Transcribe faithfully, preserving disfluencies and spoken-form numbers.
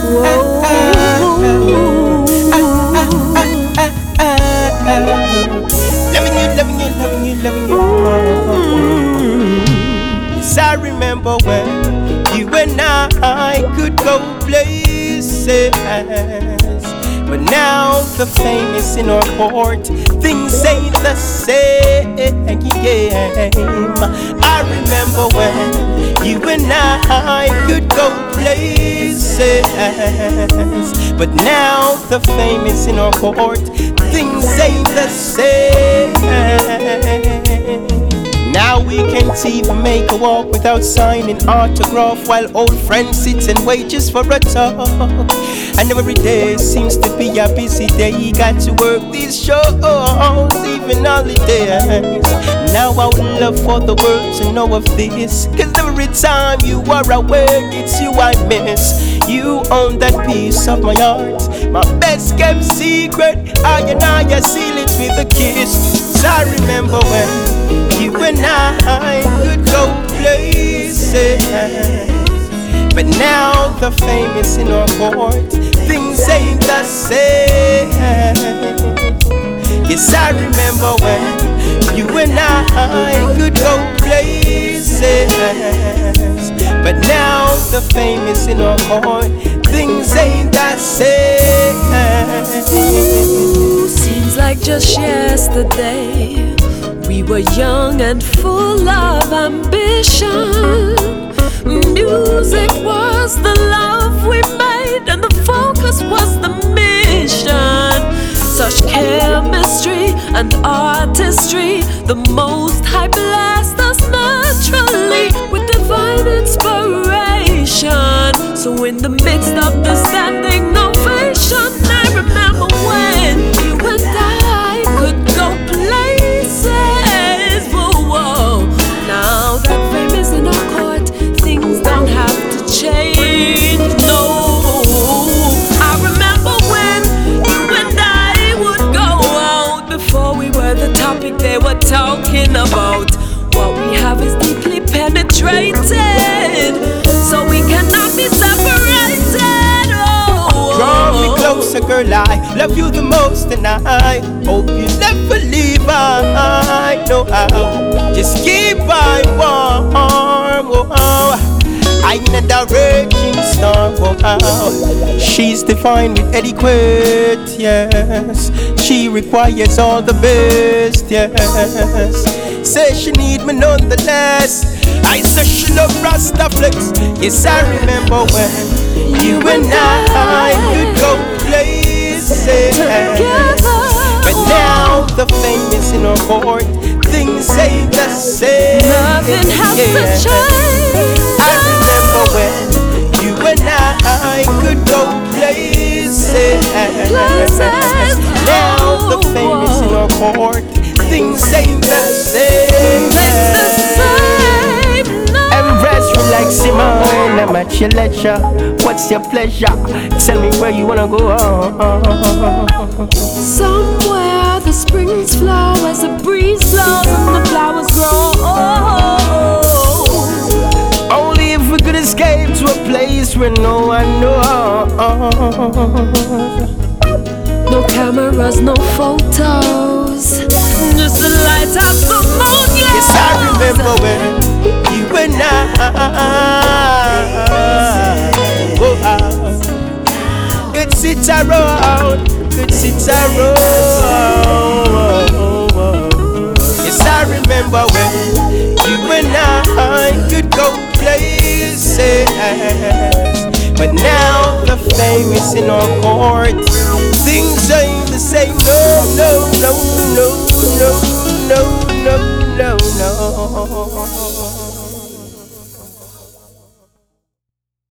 Loving you, loving you, loving you, loving you. Yes, I remember when you and I could go places, but now the fame is in our court. Things ain't the same. I remember when you and I could go places, but now the fame is in our court. Things ain't the same. Now we can't even make a walk without signing autograph, while old friends sit and wait just for a talk. And every day seems to be a busy day. Got to work these shows, even holidays. Now I would love for the world to know of this, cause every time you are away, it's you I miss. You own that piece of my heart, my best kept secret. I and I, I seal it with a kiss. So I remember when you and I could go places, but now the fame is in our court. Things ain't the same. Yes, I remember when you and I could go places, but now the fame is in our court. Things ain't the same. Ooh, seems like just yesterday we were young and full of ambition. Music was the love we made, and the focus was the mission. Such chemistry and artistry, the Most High blessed us naturally with divine inspiration. So in the midst of the standing ovation, I remember when you and I could go places. Whoa, whoa. Now that fame is in our court, things don't have to change. No, I remember when you and I would go out. Before we were the topic they were talking about. What we have is deeply penetrated, so we cannot be separated. Oh, draw me closer, girl, I love you the most, and I hope you never leave. I know how. Just keep I warm. Oh, I'm a raging star. Oh, she's divine with etiquette, yes. She requires all the best, yes. Say she need me nonetheless. I say she love Rastaflex. Yes, I remember when you and I could go places, but now the fame is in our court. Things ain't the same. Nothing has yeah. to change. I remember when you and I could go places, Places. now the fame is in our court. Things ain't the same. It's the same. No. Embrace, relax, Simone. I'm at your leisure. What's your pleasure? Tell me where you wanna go. Somewhere the springs flow as the breeze blows and the flowers grow. Only if we could escape to a place where no one knows. No cameras, no photos, just the lights of the moon. Yeah. Yes, I remember when you and I go out. Could sit around, could sit around. Yes, I remember when you and I could go places, but now the fame is in our court. Things ain't the same. No, no, no, no, no, no, no, no, no.